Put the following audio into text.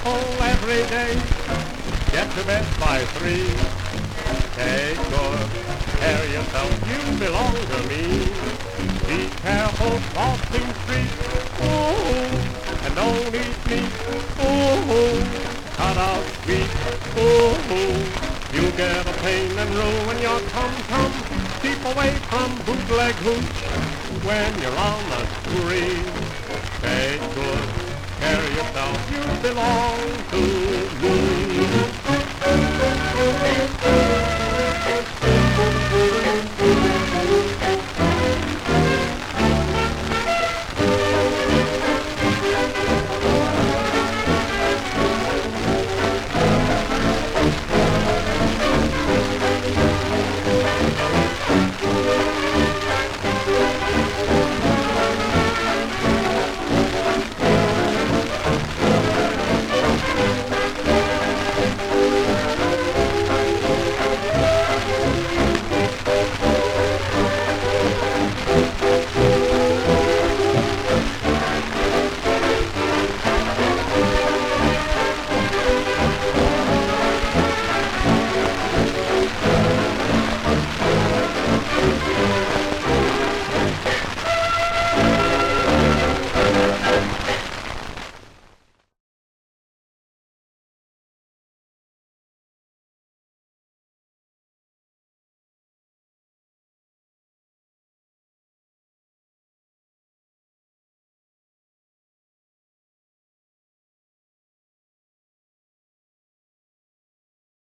careful every day. Get to bed by 3. Take good care of yourself, you belong to me. Be careful crossing streets, ooh, and don't eat meat, ooh, cut out sweet, ooh. You get a pain and ruin your tum-tum. Keep away from bootleg hooch when you're on the spree. Take good care of yourself, you belong to me.